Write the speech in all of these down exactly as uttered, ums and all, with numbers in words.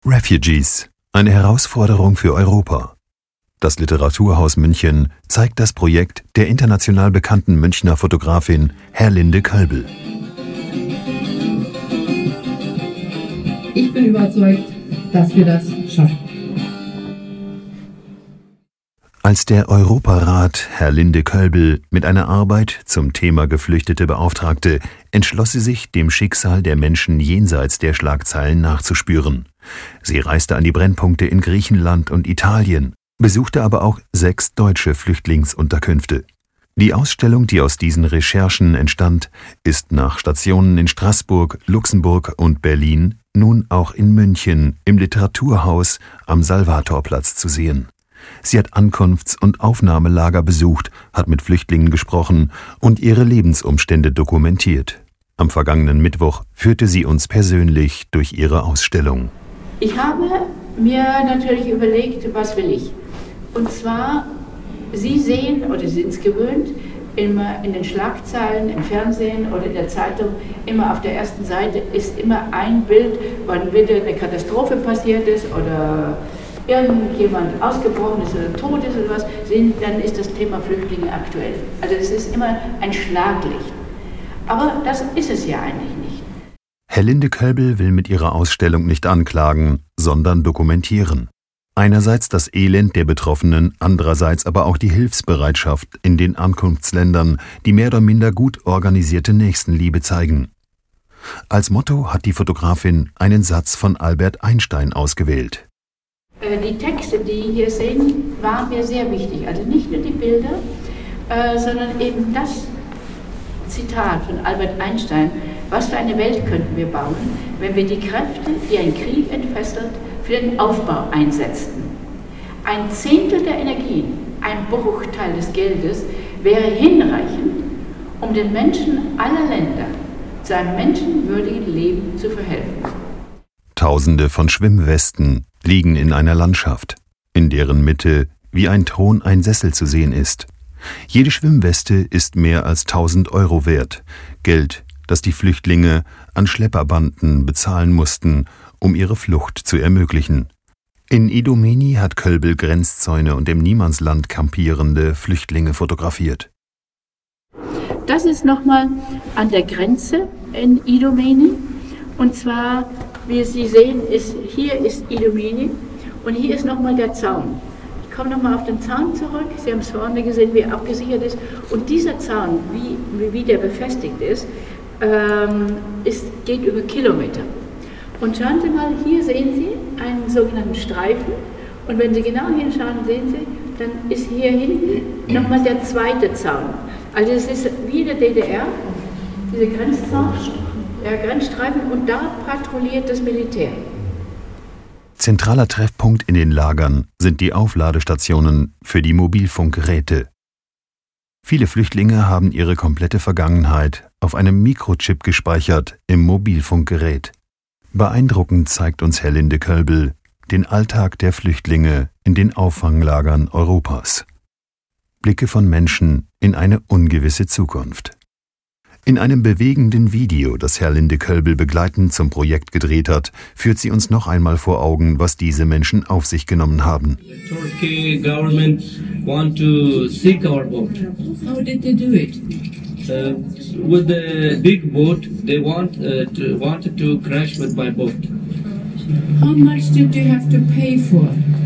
Refugees, eine Herausforderung für Europa. Das Literaturhaus München zeigt das Projekt der international bekannten Münchner Fotografin Herlinde Kölbel. Ich bin überzeugt, dass wir das schaffen. Als der Europarat Herlinde Kölbel mit einer Arbeit zum Thema Geflüchtete beauftragte, entschloss sie sich, dem Schicksal der Menschen jenseits der Schlagzeilen nachzuspüren. Sie reiste an die Brennpunkte in Griechenland und Italien, besuchte aber auch sechs deutsche Flüchtlingsunterkünfte. Die Ausstellung, die aus diesen Recherchen entstand, ist nach Stationen in Straßburg, Luxemburg und Berlin nun auch in München im Literaturhaus am Salvatorplatz zu sehen. Sie hat Ankunfts- und Aufnahmelager besucht, hat mit Flüchtlingen gesprochen und ihre Lebensumstände dokumentiert. Am vergangenen Mittwoch führte sie uns persönlich durch ihre Ausstellung. Ich habe mir natürlich überlegt, was will ich? Und zwar, Sie sehen oder Sie sind es gewöhnt, immer in den Schlagzeilen, im Fernsehen oder in der Zeitung, immer auf der ersten Seite ist immer ein Bild, wann wieder eine Katastrophe passiert ist oder irgendjemand ausgebrochen ist oder tot ist oder was, dann ist das Thema Flüchtlinge aktuell. Also es ist immer ein Schlaglicht. Aber das ist es ja eigentlich nicht. Herlinde Kölbel will mit ihrer Ausstellung nicht anklagen, sondern dokumentieren. Einerseits das Elend der Betroffenen, andererseits aber auch die Hilfsbereitschaft in den Ankunftsländern, die mehr oder minder gut organisierte Nächstenliebe zeigen. Als Motto hat die Fotografin einen Satz von Albert Einstein ausgewählt. Die Texte, die hier sehen, waren mir sehr wichtig. Also nicht nur die Bilder, äh, sondern eben das Zitat von Albert Einstein. Was für eine Welt könnten wir bauen, wenn wir die Kräfte, die ein Krieg entfesselt, für den Aufbau einsetzten? Ein Zehntel der Energien, ein Bruchteil des Geldes wäre hinreichend, um den Menschen aller Länder zu einem menschenwürdigen Leben zu verhelfen. Tausende von Schwimmwesten liegen in einer Landschaft, in deren Mitte wie ein Thron ein Sessel zu sehen ist. Jede Schwimmweste ist mehr als tausend Euro wert, Geld, das die Flüchtlinge an Schlepperbanden bezahlen mussten, um ihre Flucht zu ermöglichen. In Idomeni hat Kölbel Grenzzäune und im Niemandsland kampierende Flüchtlinge fotografiert. Das ist nochmal an der Grenze in Idomeni. Und zwar, wie Sie sehen, ist, hier ist Idomeni und hier ist nochmal der Zaun. Ich komme nochmal auf den Zaun zurück. Sie haben es vorne gesehen, wie er abgesichert ist. Und dieser Zaun, wie, wie der befestigt ist, ähm, ist, geht über Kilometer. Und schauen Sie mal, hier sehen Sie einen sogenannten Streifen. Und wenn Sie genau hinschauen, sehen Sie, dann ist hier hinten nochmal der zweite Zaun. Also es ist wie in der D D R, diese Grenzzaun, ja, Grenzstreifen, und da patrouilliert das Militär. Zentraler Treffpunkt in den Lagern sind die Aufladestationen für die Mobilfunkgeräte. Viele Flüchtlinge haben ihre komplette Vergangenheit auf einem Mikrochip gespeichert im Mobilfunkgerät. Beeindruckend zeigt uns Herlinde Kölbel den Alltag der Flüchtlinge in den Auffanglagern Europas. Blicke von Menschen in eine ungewisse Zukunft. In einem bewegenden Video, das Herlinde Kölbel begleitend zum Projekt gedreht hat, führt sie uns noch einmal vor Augen, was diese Menschen auf sich genommen haben. Turkey government want to sink our boat. How did they do it? Uh, with the big boat, they want uh, to, wanted to crash with my boat. How much did you have to pay for?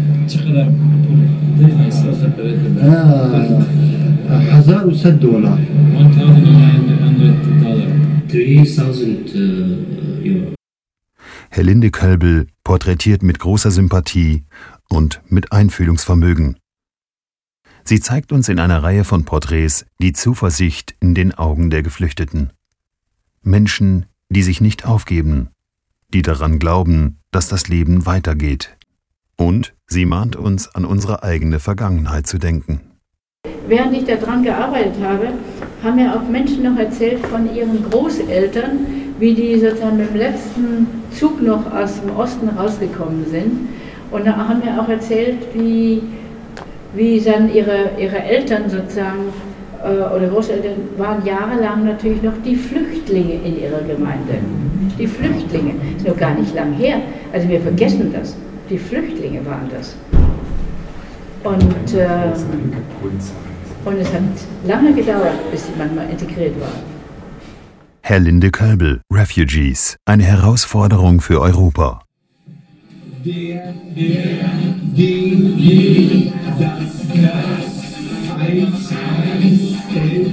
حزار وسد دولار. one thousand nine hundred dollars. three thousand euro. Herlinde Kölbel porträtiert mit großer Sympathie und mit Einfühlungsvermögen. Sie zeigt uns in einer Reihe von Porträts die Zuversicht in den Augen der Geflüchteten. Menschen, die sich nicht aufgeben, die daran glauben, dass das Leben weitergeht. Und sie mahnt uns, an unsere eigene Vergangenheit zu denken. Während ich daran gearbeitet habe, haben mir auch Menschen noch erzählt von ihren Großeltern, wie die sozusagen mit dem letzten Zug noch aus dem Osten rausgekommen sind. Und da haben mir auch erzählt, wie, wie dann ihre, ihre Eltern sozusagen, äh, oder Großeltern waren jahrelang natürlich noch die Flüchtlinge in ihrer Gemeinde. Die Flüchtlinge, das ist noch gar nicht lang her, also wir vergessen das. Die Flüchtlinge waren das. Und, äh, und es hat lange gedauert, bis sie manchmal integriert waren. Herr Linde Kölbel, Refugees, eine Herausforderung für Europa. Der, der, den, den, das, das, eins, eins, elf,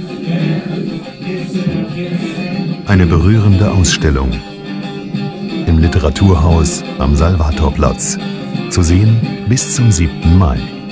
Eine berührende Ausstellung im Literaturhaus am Salvatorplatz. Zu sehen bis zum siebten Mai.